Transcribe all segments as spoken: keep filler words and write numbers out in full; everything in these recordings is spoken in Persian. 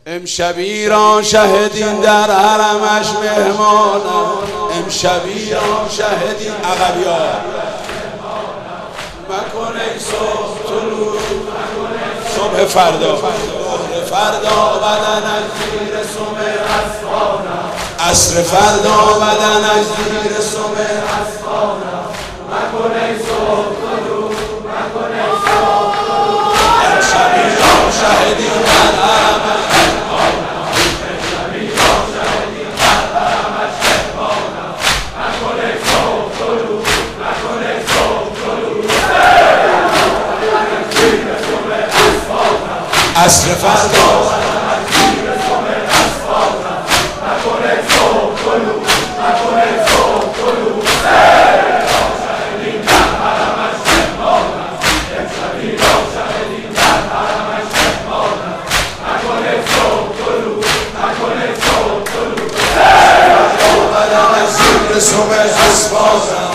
امشب ایران شهدین در حرمش مهمانم، امشب ایران شهدین عقبیا مکن ای صبح طلوع، صبح فردا فردا بدنش زیر سم اسبانم، عصر فردا بدنش زیر سم اسبانم مکن ای صبح طلوع، مکن ای صبح طلوع. امشب ایران شهدین در حرمش مهمانم، امشب ایران شهدین در حرمش مهمانم مکن ای صبح طلوع، مکن ای صبح طلوع. زیر سم اسبانم، عصر فردا بدنش زیر سم اسبانم مکن ای صبح طلوع، مکن ای صبح طلوع. سم اسبانم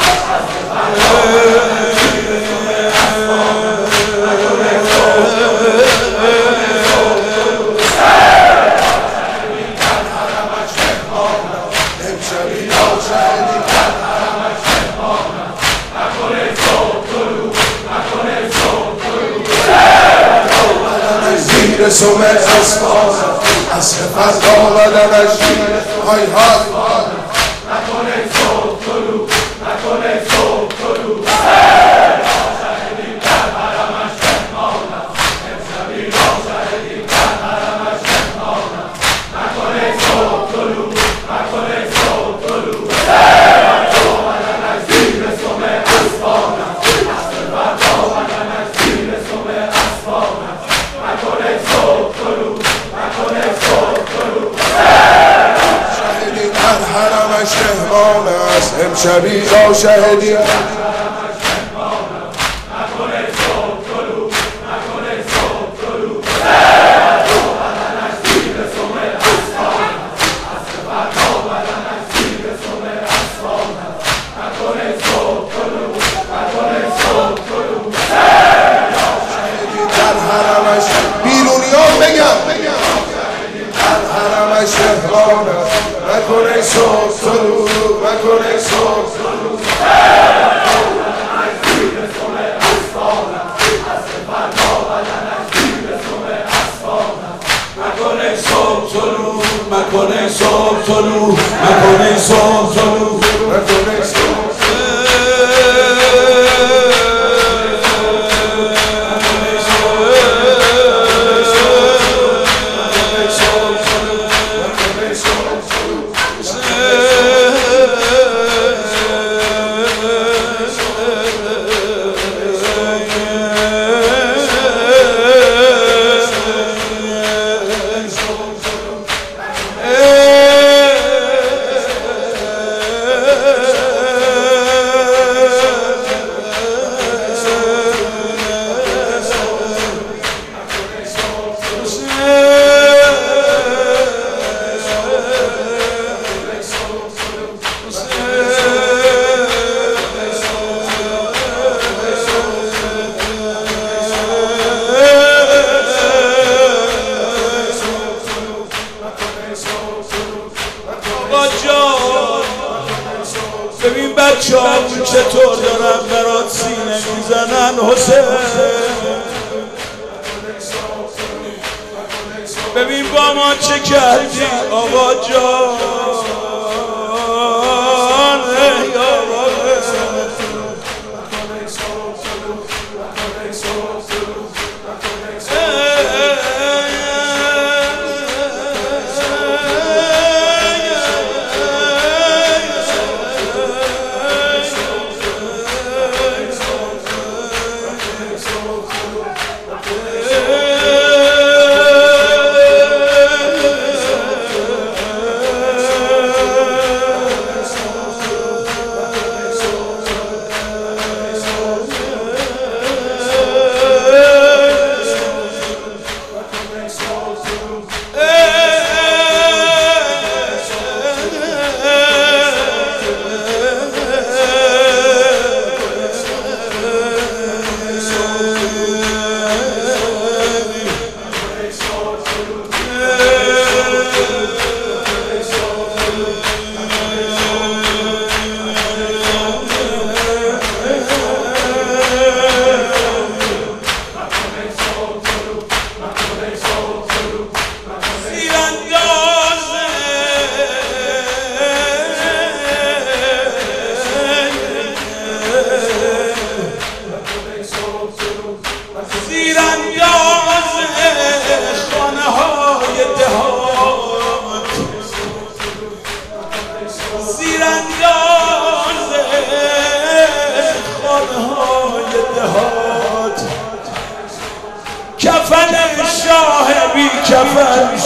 سم اسبانم، عصر فردا بدنش های های مکن ای صبح طلوع، مکن ای صبح طلوع. شهدین در حرمش مهمانم، امشب ایران شهدین در حرمش مهمانم مکن ای صبح طلوع، مکن ای صبح طلوع. بدنش زیر سم اسبانم، عصر فردا بدنش زیر سم اسبانم مکن ای صبح طلوع، مکن ای صبح طلوع. شهدین در حرمش مهمان است، امشب ایران شهدین در حرمش مهمانم مکن ای صبح طلوع، مکن ای صبح طلوع. بدنش زیر سم اسبانم، عصر فردا بدنش زیر سم اسبانم مکن ای صبح طلوع، مکن ای صبح طلوع. شهدین در حرمش بیرونیان بگم در حرمش مهمان است مکن ای صبح طلوع، مکن ای صبح طلوع. بدنش زیر سم اسبانم، عصر فردا بدنش زیر سم اسبانم مکن ای صبح طلوع، مکن ای صبح طلوع، مکن ای صبح طلوع، مکن ای صبح. ببین بچه همون چطور دارن برات سینه میزنن حسین، ببین با ما چه کردی آقا جان.